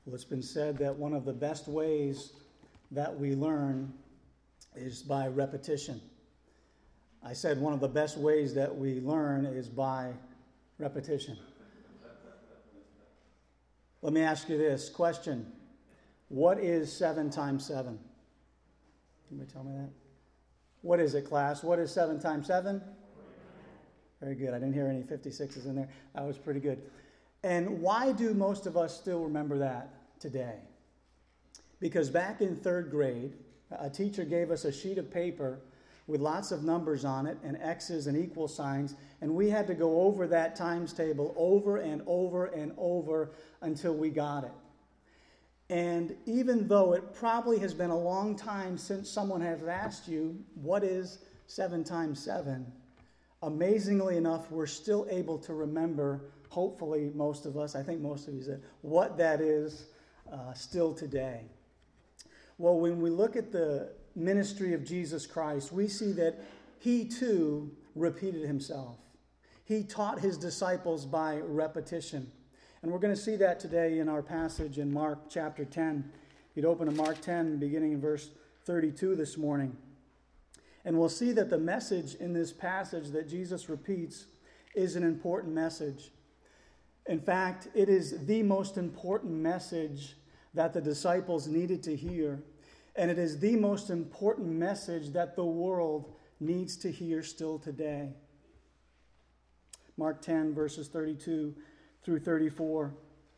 Well, it's been said that one of the best ways that we learn is by repetition. I said one of the best ways that we learn is by repetition. Let me ask you this question. What is 7 times 7? Can you tell me that? What is it, class? What is 7 times 7? Very good. I didn't hear any 56s in there. That was pretty good. And why do most of us still remember that today? Because back in 3rd grade, a teacher gave us a sheet of paper with lots of numbers on it and X's and equal signs, and we had to go over that times table over and over and over until we got it. And even though it probably has been a long time since someone has asked you, what is 7 times 7? Amazingly enough, we're still able to remember, hopefully most of us, I think most of you said, what that is still today. Well, when we look at the ministry of Jesus Christ, we see that he too repeated himself. He taught his disciples by repetition. And we're going to see that today in our passage in Mark chapter 10. You'd open to Mark 10, beginning in verse 32 this morning. And we'll see that the message in this passage that Jesus repeats is an important message. In fact, it is the most important message that the disciples needed to hear. And it is the most important message that the world needs to hear still today. Mark 10, verses 32 through 34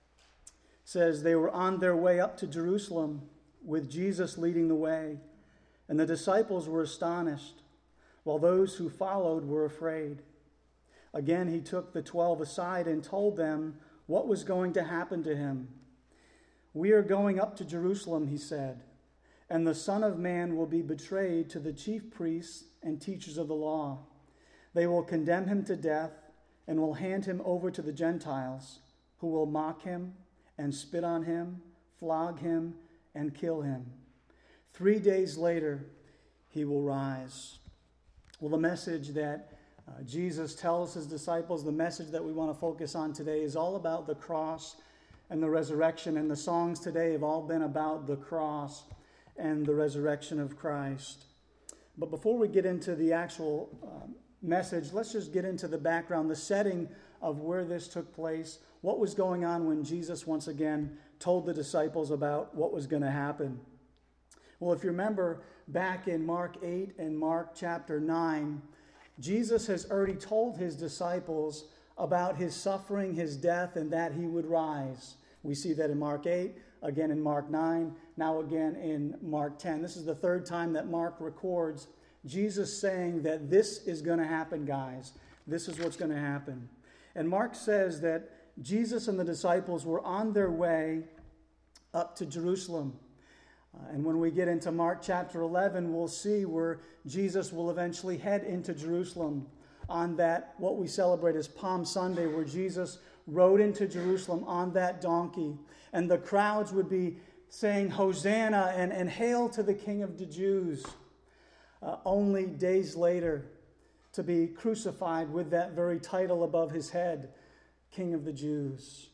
says, "They were on their way up to Jerusalem with Jesus leading the way. And the disciples were astonished, while those who followed were afraid. Again, he took the 12 aside and told them what was going to happen to him. 'We are going up to Jerusalem,' he said, 'and the Son of Man will be betrayed to the chief priests and teachers of the law. They will condemn him to death and will hand him over to the Gentiles, who will mock him and spit on him, flog him, and kill him. 3 days later, he will rise.'" Well, the message that Jesus tells his disciples, the message that we want to focus on today, is all about the cross and the resurrection. And the songs today have all been about the cross and the resurrection of Christ. But before we get into the actual message, let's just get into the background, the setting of where this took place, what was going on when Jesus once again told the disciples about what was going to happen. Well, if you remember back in Mark 8 and Mark chapter 9, Jesus has already told his disciples about his suffering, his death, and that he would rise. We see that in Mark 8, again in Mark 9, now again in Mark 10. This is the third time that Mark records Jesus saying that this is going to happen, guys. This is what's going to happen. And Mark says that Jesus and the disciples were on their way up to Jerusalem. And when we get into Mark chapter 11, we'll see where Jesus will eventually head into Jerusalem on that, what we celebrate as Palm Sunday, where Jesus rode into Jerusalem on that donkey. And the crowds would be saying, "Hosanna," and "Hail to the King of the Jews." Only days later to be crucified with that very title above his head, King of the Jews.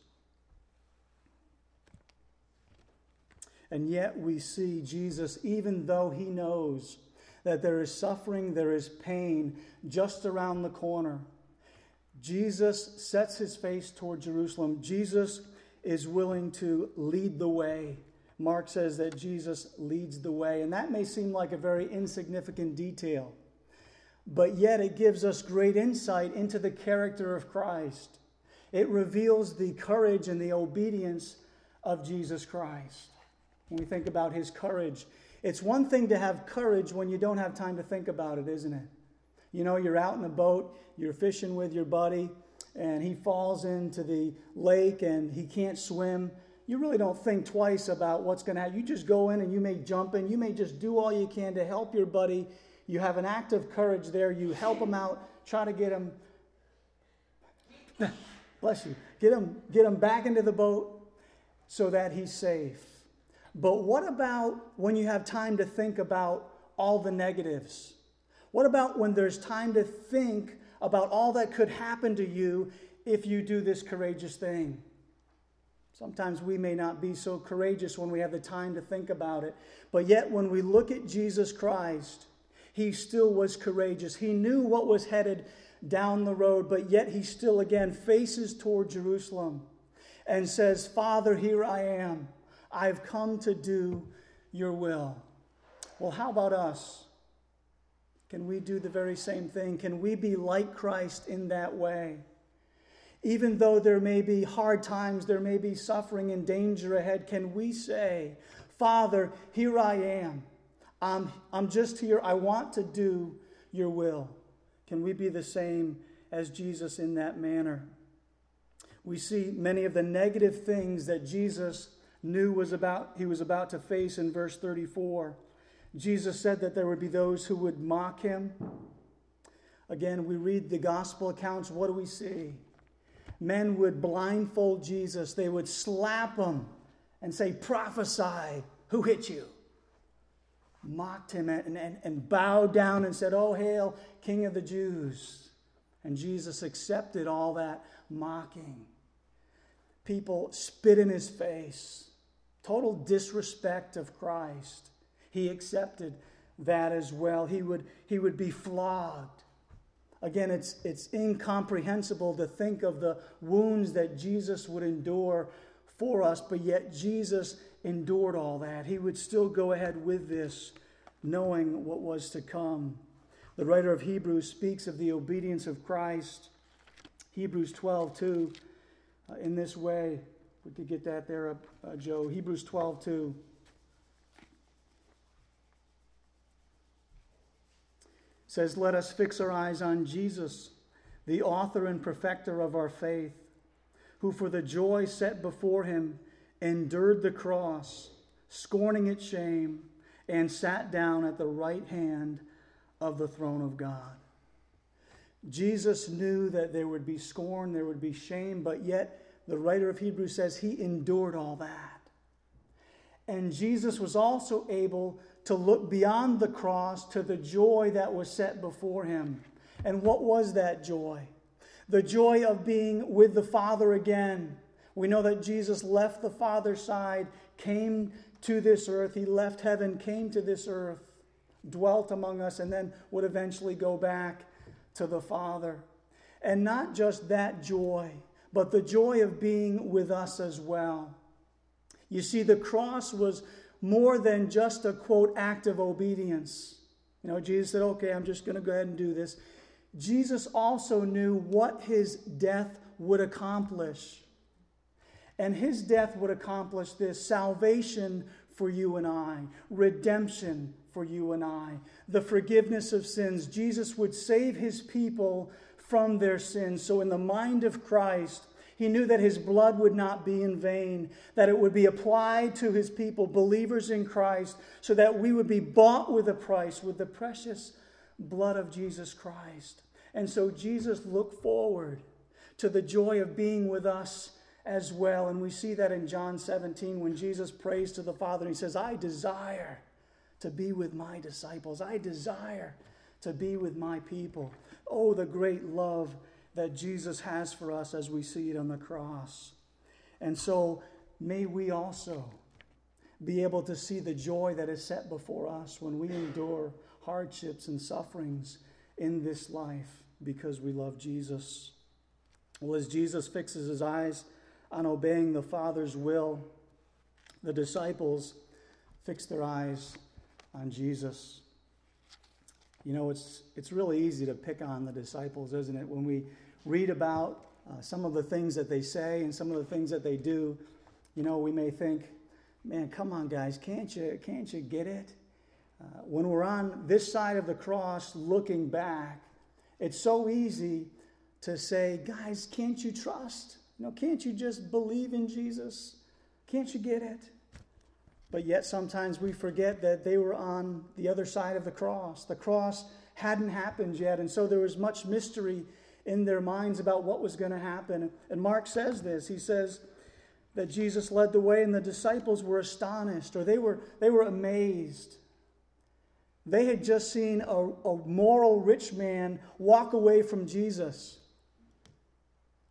And yet we see Jesus, even though he knows that there is suffering, there is pain just around the corner, Jesus sets his face toward Jerusalem. Jesus is willing to lead the way. Mark says that Jesus leads the way. And that may seem like a very insignificant detail, but yet it gives us great insight into the character of Christ. It reveals the courage and the obedience of Jesus Christ. When we think about his courage, it's one thing to have courage when you don't have time to think about it, isn't it? You know, you're out in a boat, you're fishing with your buddy, and he falls into the lake and he can't swim. You really don't think twice about what's going to happen. You just go in and you may jump in. You may just do all you can to help your buddy. You have an act of courage there. You help him out, try to get him, bless you, get him back into the boat so that he's safe. But what about when you have time to think about all the negatives? What about when there's time to think about all that could happen to you if you do this courageous thing? Sometimes we may not be so courageous when we have the time to think about it. But yet when we look at Jesus Christ, he still was courageous. He knew what was headed down the road, but yet he still again faces toward Jerusalem and says, Father, here I am. I've come to do your will. Well, how about us? Can we do the very same thing? Can we be like Christ in that way? Even though there may be hard times, there may be suffering and danger ahead, can we say, Father, here I am. I'm just here. I want to do your will. Can we be the same as Jesus in that manner? We see many of the negative things that Jesus knew he was about to face in verse 34. Jesus said that there would be those who would mock him. Again, we read the gospel accounts. What do we see? Men would blindfold Jesus. They would slap him and say, prophesy, who hit you? Mocked him and bowed down and said, oh, hail, King of the Jews. And Jesus accepted all that mocking. People spit in his face. Total disrespect of Christ. He accepted that as well. He would be flogged. Again, it's incomprehensible to think of the wounds that Jesus would endure for us, but yet Jesus endured all that. He would still go ahead with this, knowing what was to come. The writer of Hebrews speaks of the obedience of Christ. Hebrews 12:2, in this way. We could get that there, Joe. Hebrews 12:2. Says, let us fix our eyes on Jesus, the author and perfecter of our faith, who for the joy set before him endured the cross, scorning its shame, and sat down at the right hand of the throne of God. Jesus knew that there would be scorn, there would be shame, but yet the writer of Hebrews says he endured all that. And Jesus was also able to look beyond the cross to the joy that was set before him. And what was that joy? The joy of being with the Father again. We know that Jesus left the Father's side, came to this earth. He left heaven, came to this earth, dwelt among us, and then would eventually go back to the Father. And not just that joy, but the joy of being with us as well. You see, the cross was more than just a, quote, act of obedience. Jesus said, okay, I'm just going to go ahead and do this. Jesus also knew what his death would accomplish. And his death would accomplish this: salvation for you and I, redemption for you and I, the forgiveness of sins. Jesus would save his people from their sins. So in the mind of Christ, he knew that his blood would not be in vain, that it would be applied to his people, believers in Christ, so that we would be bought with a price, with the precious blood of Jesus Christ. And so Jesus looked forward to the joy of being with us as well. And we see that in John 17 when Jesus prays to the Father and he says, I desire to be with my disciples. I desire to be with my people. Oh, the great love that Jesus has for us as we see it on the cross. And so may we also be able to see the joy that is set before us when we endure hardships and sufferings in this life because we love Jesus. Well, as Jesus fixes his eyes on obeying the Father's will, the disciples fix their eyes on Jesus. It's really easy to pick on the disciples, isn't it? When we read about some of the things that they say and some of the things that they do, we may think, man, come on, guys, can't you get it? When we're on this side of the cross looking back, it's so easy to say, guys, can't you trust? Can't you just believe in Jesus? Can't you get it? But yet sometimes we forget that they were on the other side of the cross. The cross hadn't happened yet, and so there was much mystery in their minds about what was going to happen. And Mark says this. He says that Jesus led the way and the disciples were astonished, or they were amazed. They had just seen a moral rich man walk away from Jesus.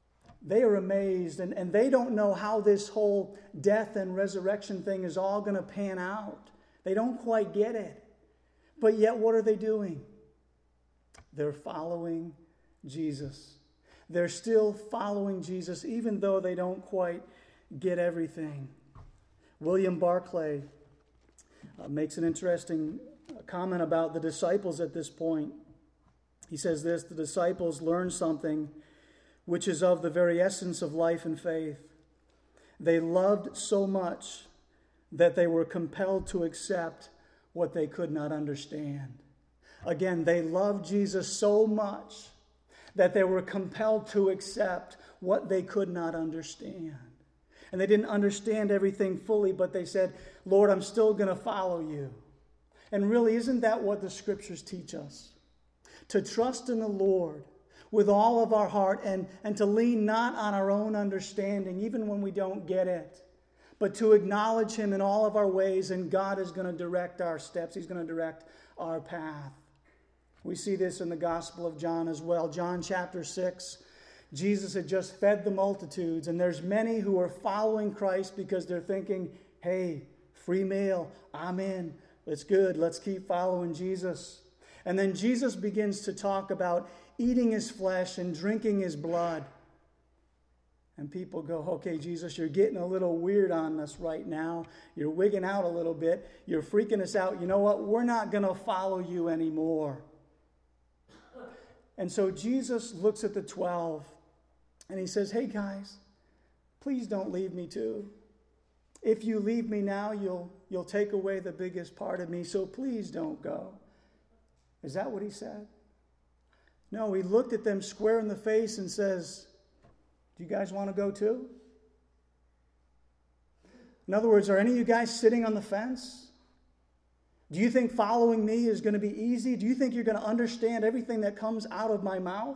they are amazed, and they don't know how this whole death and resurrection thing is all going to pan out. They don't quite get it. But yet, what are they doing? They're following Jesus. They're still following Jesus, even though they don't quite get everything. William Barclay makes an interesting comment about the disciples at this point. He says this: the disciples learned something which is of the very essence of life and faith. They loved so much that they were compelled to accept what they could not understand. Again, they loved Jesus so much that they were compelled to accept what they could not understand. And they didn't understand everything fully, but they said, Lord, I'm still going to follow you. And really, isn't that what the scriptures teach us? To trust in the Lord with all of our heart and to lean not on our own understanding, even when we don't get it, but to acknowledge him in all of our ways, and God is going to direct our steps. He's going to direct our path. We see this in the Gospel of John as well. John chapter 6, Jesus had just fed the multitudes, and there's many who are following Christ because they're thinking, hey, free meal, I'm in. It's good. Let's keep following Jesus. And then Jesus begins to talk about eating his flesh and drinking his blood. And people go, okay, Jesus, you're getting a little weird on us right now. You're wigging out a little bit. You're freaking us out. You know what? We're not going to follow you anymore. And so Jesus looks at the 12 and he says, hey guys, please don't leave me too. If you leave me now, you'll take away the biggest part of me, so please don't go. Is that what he said? No, he looked at them square in the face and says, do you guys want to go too? In other words, are any of you guys sitting on the fence? Do you think following me is going to be easy? Do you think you're going to understand everything that comes out of my mouth?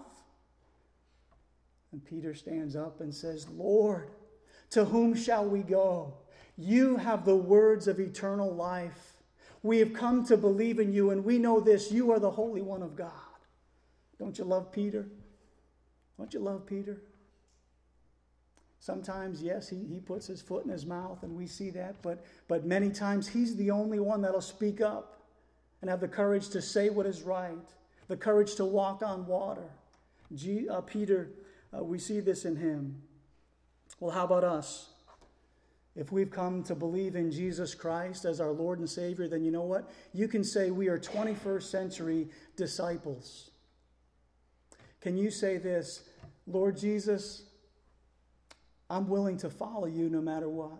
And Peter stands up and says, Lord, to whom shall we go? You have the words of eternal life. We have come to believe in you, and we know this: you are the Holy One of God. Don't you love Peter? Don't you love Peter? Sometimes, yes, he puts his foot in his mouth, and we see that, but many times he's the only one that'll speak up and have the courage to say what is right, the courage to walk on water. Peter, we see this in him. Well, how about us? If we've come to believe in Jesus Christ as our Lord and Savior, then you know what? You can say we are 21st century disciples. Can you say this? Lord Jesus, I'm willing to follow you no matter what.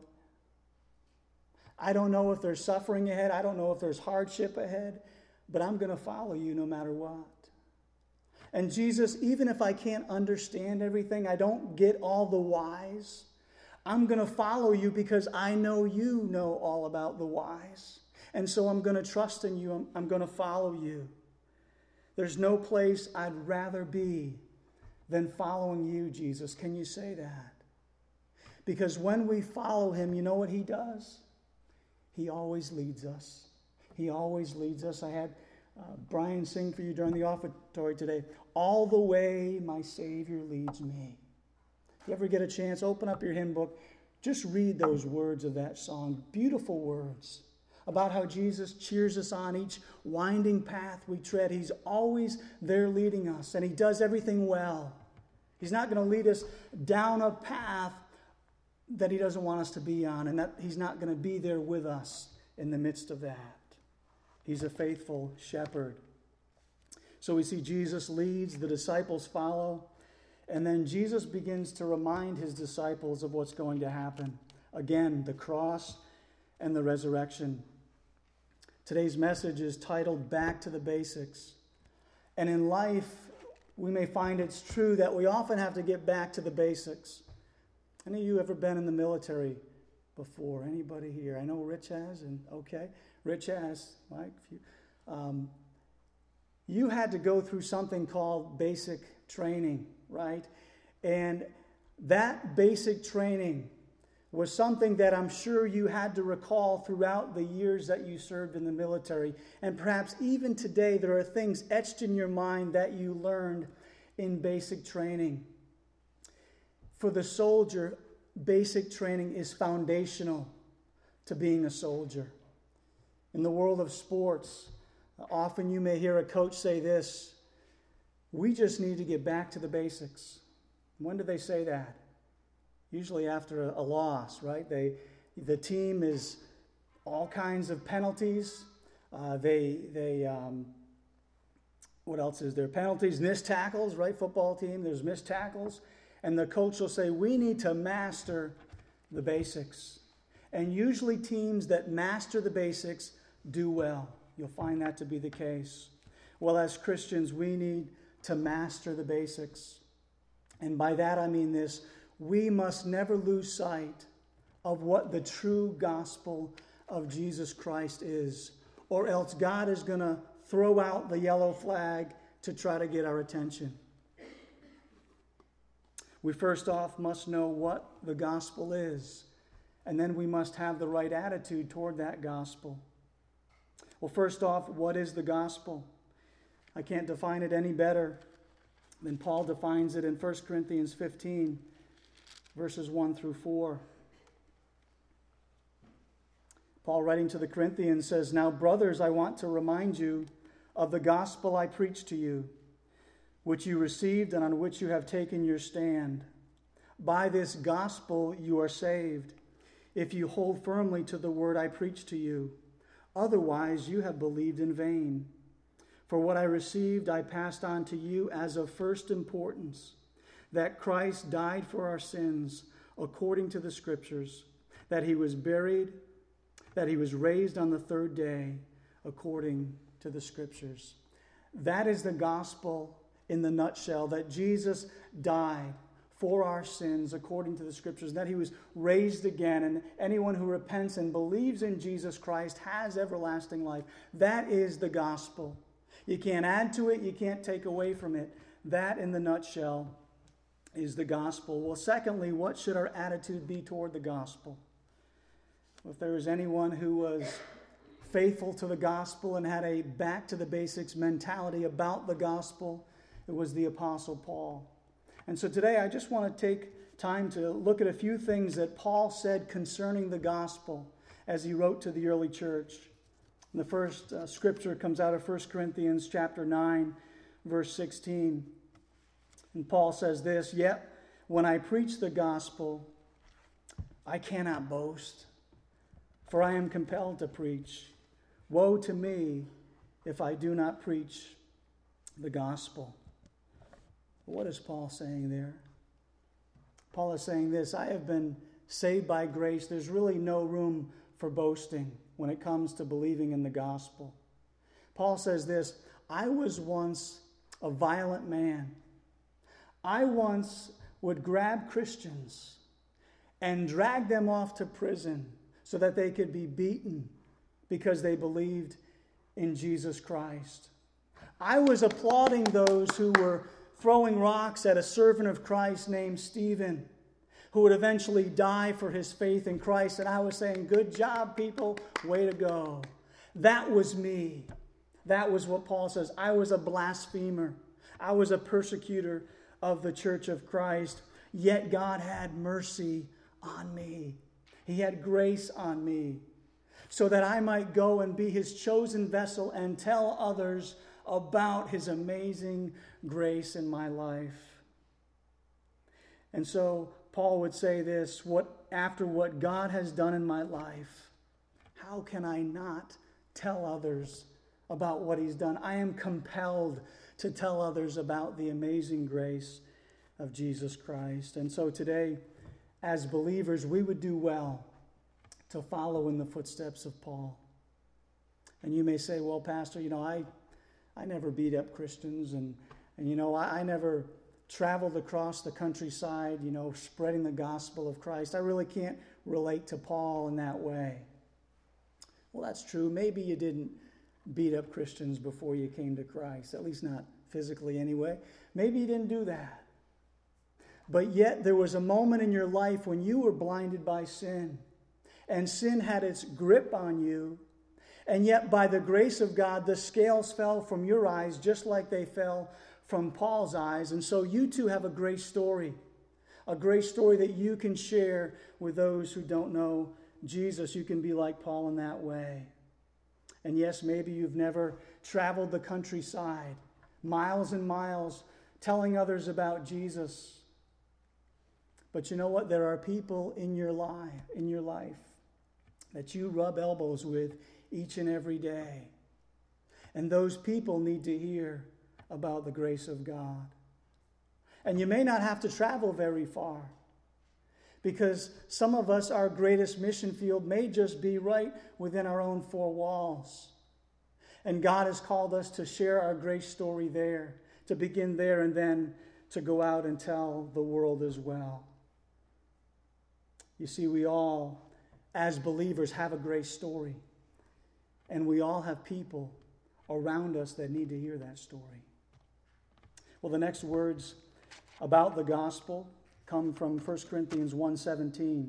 I don't know if there's suffering ahead. I don't know if there's hardship ahead, but I'm going to follow you no matter what. And Jesus, even if I can't understand everything, I don't get all the whys, I'm going to follow you because I know you know all about the whys. And so I'm going to trust in you. I'm going to follow you. There's no place I'd rather be than following you, Jesus. Can you say that? Because when we follow him, you know what he does? He always leads us. He always leads us. I had Brian sing for you during the offertory today. All the way my Savior leads me. If you ever get a chance, open up your hymn book. Just read those words of that song. Beautiful words about how Jesus cheers us on each winding path we tread. He's always there leading us, and he does everything well. He's not going to lead us down a path that he doesn't want us to be on, and that he's not going to be there with us in the midst of that. He's a faithful shepherd. So we see Jesus leads, the disciples follow, and then Jesus begins to remind his disciples of what's going to happen. Again, the cross and the resurrection. Today's message is titled Back to the Basics. And in life, we may find it's true that we often have to get back to the basics. Any of you ever been in the military before? Anybody here? I know Rich has, and okay. Rich has, Mike. You had to go through something called basic training, right? And that basic training was something that I'm sure you had to recall throughout the years that you served in the military. And perhaps even today there are things etched in your mind that you learned in basic training. for the soldier, basic training is foundational to being a soldier. In the world of sports, often you may hear a coach say this: we just need to get back to the basics. When do they say that? Usually after a loss, right? The team is all kinds of penalties. What else is there? Penalties, missed tackles, right? Football team, there's missed tackles. And the coach will say, we need to master the basics. And usually teams that master the basics do well. You'll find that to be the case. Well, as Christians, we need to master the basics. And by that I mean this: we must never lose sight of what the true gospel of Jesus Christ is, or else God is going to throw out the yellow flag to try to get our attention. We first off must know what the gospel is, and then we must have the right attitude toward that gospel. Well, first off, what is the gospel? I can't define it any better than Paul defines it in 1 Corinthians 15, verses 1 through 4. Paul, writing to the Corinthians, says, "Now, brothers, I want to remind you of the gospel I preached to you, which you received and on which you have taken your stand. By this gospel you are saved, if you hold firmly to the word I preached to you. Otherwise you have believed in vain. For what I received I passed on to you as of first importance, that Christ died for our sins according to the Scriptures, that he was buried, that he was raised on the third day according to the Scriptures." That is the gospel in the nutshell, that Jesus died for our sins according to the Scriptures, that he was raised again, and anyone who repents and believes in Jesus Christ has everlasting life. That is the gospel. You can't add to it, you can't take away from it. That, in the nutshell, is the gospel. Well, secondly, what should our attitude be toward the gospel? If there was anyone who was faithful to the gospel and had a back-to-the-basics mentality about the gospel, it was the Apostle Paul. And so today I just want to take time to look at a few things that Paul said concerning the gospel as he wrote to the early church. And the first scripture comes out of 1 Corinthians chapter 9, verse 16. And Paul says this: "Yet when I preach the gospel, I cannot boast, for I am compelled to preach. Woe to me if I do not preach the gospel." What is Paul saying there? Paul is saying this: I have been saved by grace. There's really no room for boasting when it comes to believing in the gospel. Paul says this: I was once a violent man. I once would grab Christians and drag them off to prison so that they could be beaten because they believed in Jesus Christ. I was applauding those who were throwing rocks at a servant of Christ named Stephen, who would eventually die for his faith in Christ. And I was saying, good job, people, way to go. That was me. That was what Paul says. I was a blasphemer. I was a persecutor of the church of Christ. Yet God had mercy on me. He had grace on me, so that I might go and be his chosen vessel and tell others about his amazing grace in my life. And so Paul would say this: after what God has done in my life, how can I not tell others about what he's done? I am compelled to tell others about the amazing grace of Jesus Christ. And so today, as believers, we would do well to follow in the footsteps of Paul. And you may say, well, Pastor, I never beat up Christians, and I never traveled across the countryside, spreading the gospel of Christ. I really can't relate to Paul in that way. Well, that's true. Maybe you didn't beat up Christians before you came to Christ, at least not physically anyway. Maybe you didn't do that. But yet there was a moment in your life when you were blinded by sin, and sin had its grip on you. And yet, by the grace of God, the scales fell from your eyes just like they fell from Paul's eyes. And so you too have a great story A grace story that you can share with those who don't know Jesus. You can be like Paul in that way. And yes, maybe you've never traveled the countryside, miles and miles, telling others about Jesus. But you know what? There are people in your life that you rub elbows with each and every day. And those people need to hear about the grace of God. And you may not have to travel very far, because some of us, our greatest mission field may just be right within our own four walls. And God has called us to share our grace story there, to begin there and then to go out and tell the world as well. You see, we all, as believers, have a grace story. And we all have people around us that need to hear that story. Well, the next words about the gospel come from 1 Corinthians 1:17.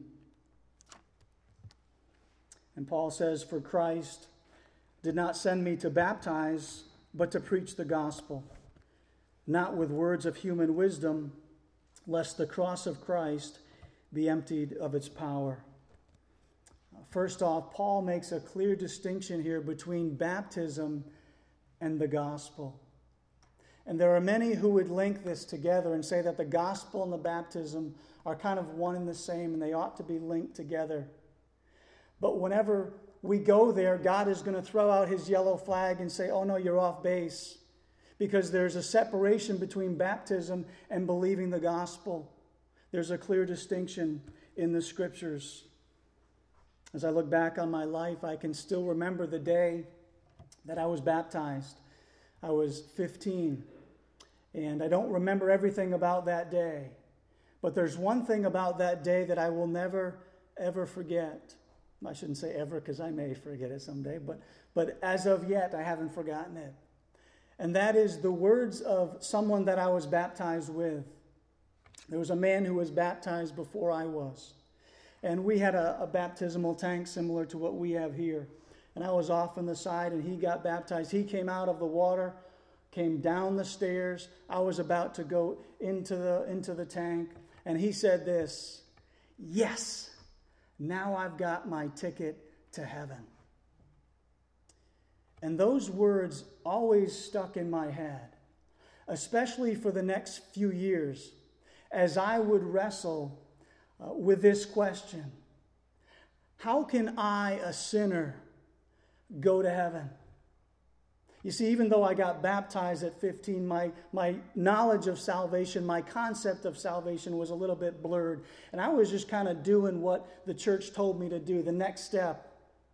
And Paul says, "For Christ did not send me to baptize, but to preach the gospel, not with words of human wisdom, lest the cross of Christ be emptied of its power." First off, Paul makes a clear distinction here between baptism and the gospel. And there are many who would link this together and say that the gospel and the baptism are kind of one and the same, and they ought to be linked together. But whenever we go there, God is going to throw out his yellow flag and say, "Oh no, you're off base," because there's a separation between baptism and believing the gospel. There's a clear distinction in the scriptures. As I look back on my life, I can still remember the day that I was baptized. I was 15, and I don't remember everything about that day. But there's one thing about that day that I will never, ever forget. I shouldn't say ever, because I may forget it someday, but as of yet, I haven't forgotten it. And that is the words of someone that I was baptized with. There was a man who was baptized before I was. And we had a baptismal tank similar to what we have here. And I was off on the side, and he got baptized. He came out of the water, came down the stairs. I was about to go into the tank, and he said this, "Yes, now I've got my ticket to heaven." And those words always stuck in my head, especially for the next few years, as I would wrestle with this question: how can I, a sinner, go to heaven? You see, even though I got baptized at 15, my knowledge of salvation, my concept of salvation was a little bit blurred. And I was just kind of doing what the church told me to do, the next step.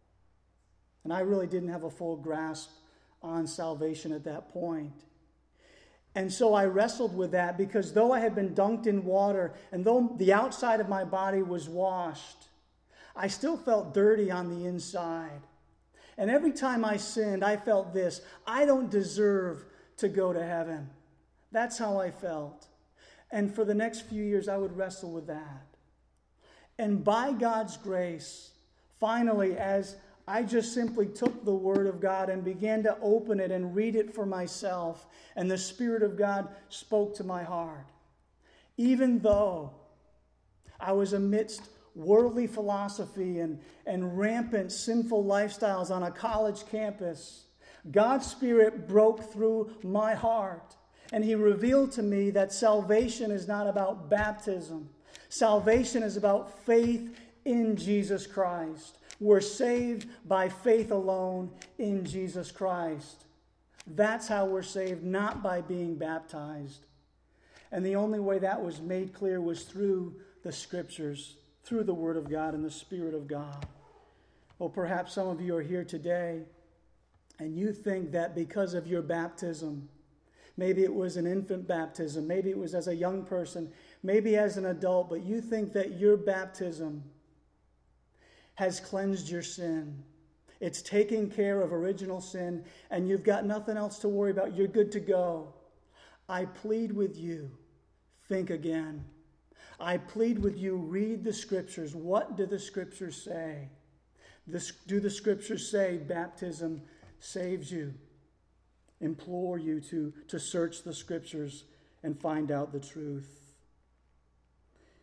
And I really didn't have a full grasp on salvation at that point. And so I wrestled with that, because though I had been dunked in water and though the outside of my body was washed, I still felt dirty on the inside. And every time I sinned, I felt this: I don't deserve to go to heaven. That's how I felt. And for the next few years, I would wrestle with that. And by God's grace, finally, as I just simply took the Word of God and began to open it and read it for myself, and the Spirit of God spoke to my heart. Even though I was amidst worldly philosophy and rampant sinful lifestyles on a college campus, God's Spirit broke through my heart, and He revealed to me that salvation is not about baptism. Salvation is about faith in Jesus Christ. We're saved by faith alone in Jesus Christ. That's how we're saved, not by being baptized. And the only way that was made clear was through the Scriptures, through the Word of God and the Spirit of God. Well, perhaps some of you are here today and you think that because of your baptism, maybe it was an infant baptism, maybe it was as a young person, maybe as an adult, but you think that your baptism has cleansed your sin. It's taking care of original sin, and you've got nothing else to worry about. You're good to go. I plead with you, think again. I plead with you, read the Scriptures. What do the Scriptures say? Do the Scriptures say baptism saves you? Implore you to search the Scriptures and find out the truth.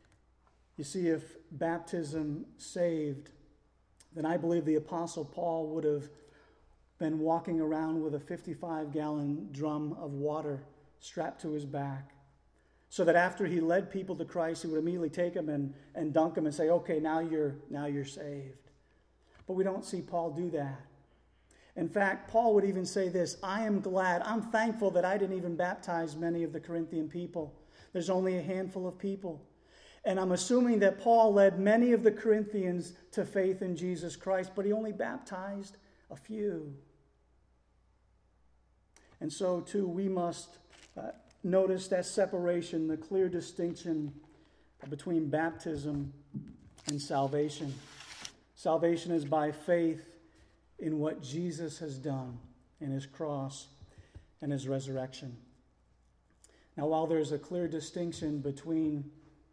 You see, if baptism saved, then I believe the Apostle Paul would have been walking around with a 55-gallon drum of water strapped to his back, so that after he led people to Christ, he would immediately take them and dunk them and say, okay, now you're saved. But we don't see Paul do that. In fact, Paul would even say this, I'm thankful that I didn't even baptize many of the Corinthian people. There's only a handful of people. And I'm assuming that Paul led many of the Corinthians to faith in Jesus Christ, but he only baptized a few. And so, too, we must notice that separation, the clear distinction between baptism and salvation. Salvation is by faith in what Jesus has done in his cross and his resurrection. Now, while there's a clear distinction between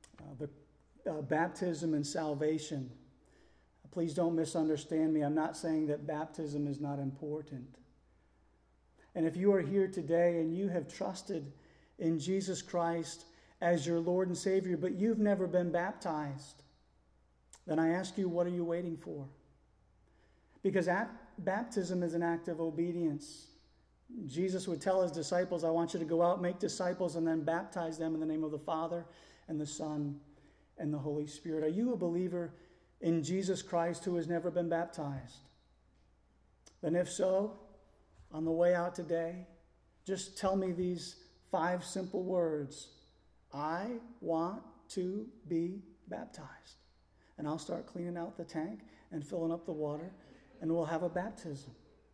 baptism and salvation, please don't misunderstand me. I'm not saying that baptism is not important. And if you are here today and you have trusted in Jesus Christ as your Lord and Savior, but you've never been baptized, then I ask you, what are you waiting for? Because baptism is an act of obedience. Jesus would tell his disciples, I want you to go out, make disciples, and then baptize them in the name of the Father and the Son and the Holy Spirit. Are you a believer in Jesus Christ who has never been baptized? Then if so, on the way out today, just tell me these 5 simple words. I want to be baptized. And I'll start cleaning out the tank and filling up the water, and we'll have a baptism.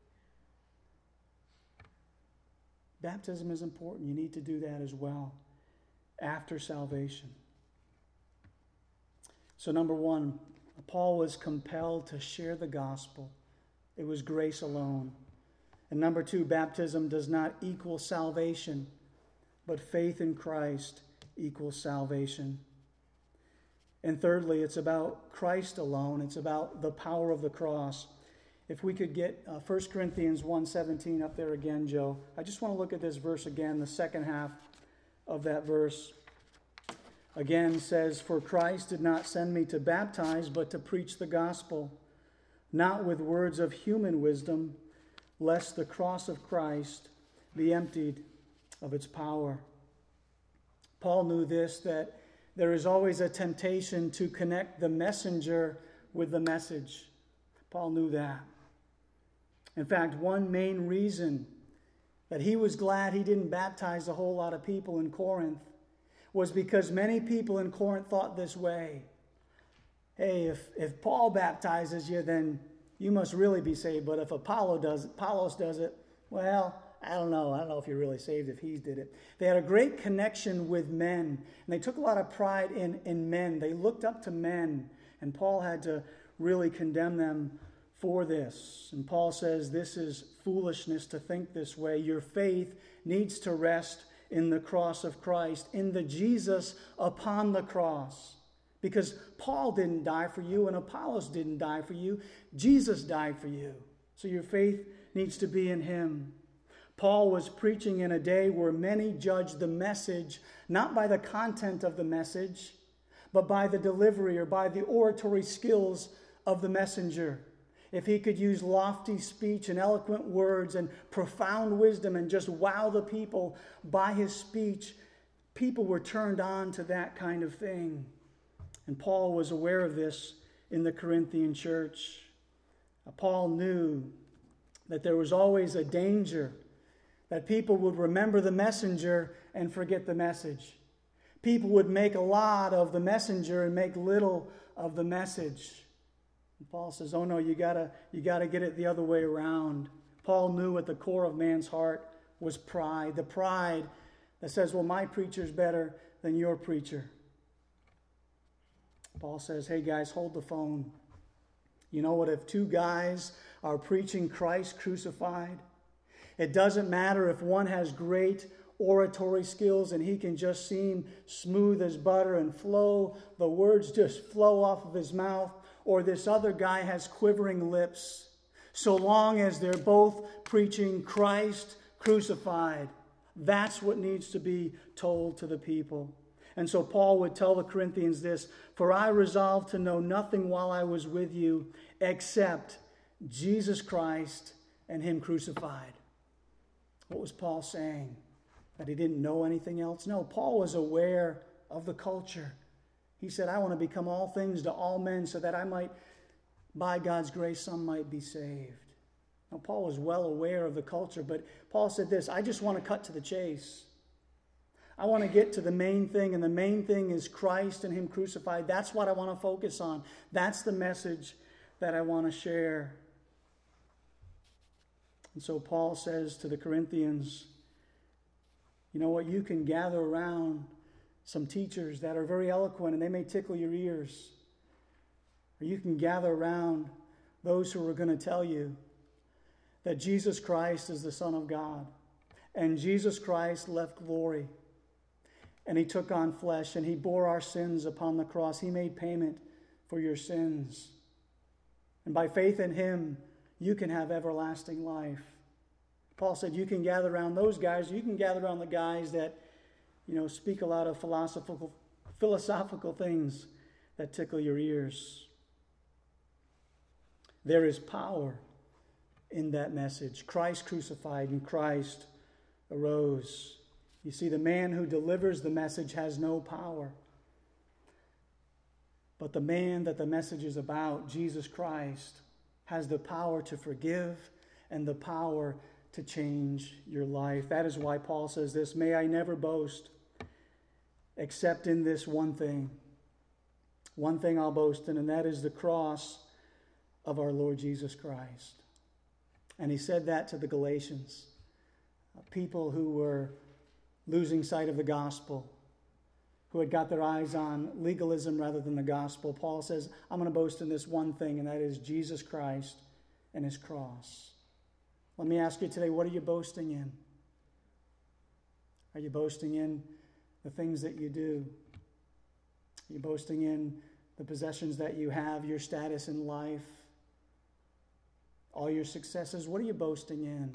Baptism is important. You need to do that as well after salvation. So number 1, Paul was compelled to share the gospel. It was grace alone. And number 2, baptism does not equal salvation, but faith in Christ equals salvation. And thirdly, it's about Christ alone. It's about the power of the cross. If we could get 1 Corinthians 1:17 up there again, Joe. I just want to look at this verse again, the second half of that verse. Again says, for Christ did not send me to baptize, but to preach the gospel, not with words of human wisdom, lest the cross of Christ be emptied of its power. Paul knew this, that there is always a temptation to connect the messenger with the message. Paul knew that. In fact, one main reason that he was glad he didn't baptize a whole lot of people in Corinth was because many people in Corinth thought this way. Hey, if Paul baptizes you, then you must really be saved. But if Apollos does it, well, I don't know. I don't know if you're really saved if he did it. They had a great connection with men, and they took a lot of pride in men. They looked up to men, and Paul had to really condemn them for this. And Paul says this is foolishness to think this way. Your faith needs to rest in the cross of Christ, in the Jesus upon the cross. Because Paul didn't die for you and Apollos didn't die for you. Jesus died for you. So your faith needs to be in him. Paul was preaching in a day where many judged the message not by the content of the message, but by the delivery or by the oratory skills of the messenger. If he could use lofty speech and eloquent words and profound wisdom and just wow the people by his speech, people were turned on to that kind of thing. And Paul was aware of this in the Corinthian church. Paul knew that there was always a danger that people would remember the messenger and forget the message. People would make a lot of the messenger and make little of the message. And Paul says, oh no, you gotta get it the other way around. Paul knew at the core of man's heart was pride. The pride that says, well, my preacher's better than your preacher. Paul says, hey guys, hold the phone. You know what? If 2 guys are preaching Christ crucified, it doesn't matter if one has great oratory skills and he can just seem smooth as butter and the words just flow off of his mouth, or this other guy has quivering lips. So long as they're both preaching Christ crucified, that's what needs to be told to the people. And so Paul would tell the Corinthians this, "For I resolved to know nothing while I was with you except Jesus Christ and him crucified." What was Paul saying? That he didn't know anything else? No, Paul was aware of the culture. He said, "I want to become all things to all men so that I might, by God's grace, some might be saved." Now, Paul was well aware of the culture, but Paul said this, "I just want to cut to the chase. I want to get to the main thing, and the main thing is Christ and him crucified. That's what I want to focus on. That's the message that I want to share." And so Paul says to the Corinthians, you know what, you can gather around some teachers that are very eloquent and they may tickle your ears. Or you can gather around those who are going to tell you that Jesus Christ is the Son of God. And Jesus Christ left glory. And he took on flesh and he bore our sins upon the cross. He made payment for your sins. And by faith in him, you can have everlasting life. Paul said you can gather around those guys. You can gather around the guys that, speak a lot of philosophical things that tickle your ears. There is power in that message. Christ crucified and Christ arose. You see, the man who delivers the message has no power. But the man that the message is about, Jesus Christ, has the power to forgive and the power to change your life. That is why Paul says this, "May I never boast except in this one thing. One thing I'll boast in, and that is the cross of our Lord Jesus Christ." And he said that to the Galatians, people who were losing sight of the gospel, who had got their eyes on legalism rather than the gospel. Paul says, I'm going to boast in this one thing, and that is Jesus Christ and his cross. Let me ask you today, what are you boasting in? Are you boasting in the things that you do? Are you boasting in the possessions that you have, your status in life, all your successes? What are you boasting in?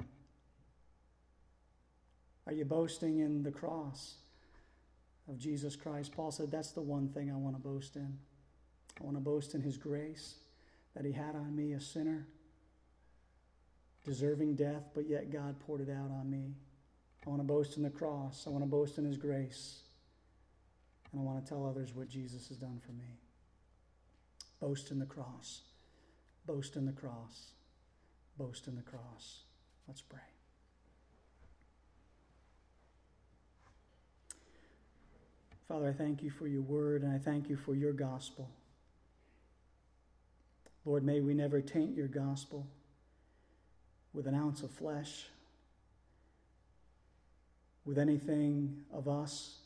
Are you boasting in the cross of Jesus Christ? Paul said, that's the one thing I want to boast in. I want to boast in his grace that he had on me, a sinner, deserving death, but yet God poured it out on me. I want to boast in the cross. I want to boast in his grace. And I want to tell others what Jesus has done for me. Boast in the cross. Boast in the cross. Boast in the cross. Let's pray. Father, I thank you for your word, and I thank you for your gospel. Lord, may we never taint your gospel with an ounce of flesh, with anything of us,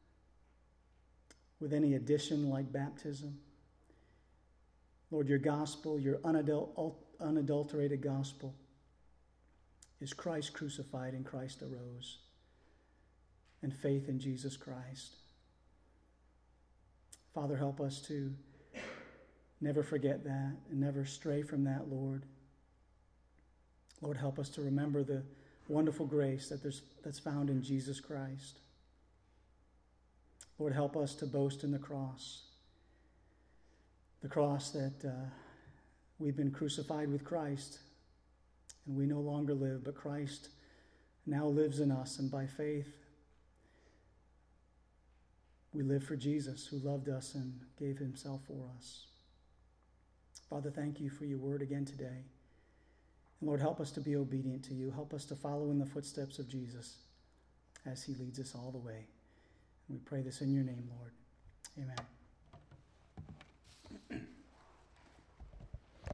with any addition like baptism. Lord, your gospel, your unadulterated gospel, is Christ crucified and Christ arose, and faith in Jesus Christ. Father, help us to never forget that and never stray from that, Lord. Lord, help us to remember the wonderful grace that's found in Jesus Christ. Lord, help us to boast in the cross that we've been crucified with Christ, and we no longer live, but Christ now lives in us, and by faith, we live for Jesus, who loved us and gave himself for us. Father, thank you for your word again today. And Lord, help us to be obedient to you. Help us to follow in the footsteps of Jesus as he leads us all the way. And we pray this in your name, Lord. Amen.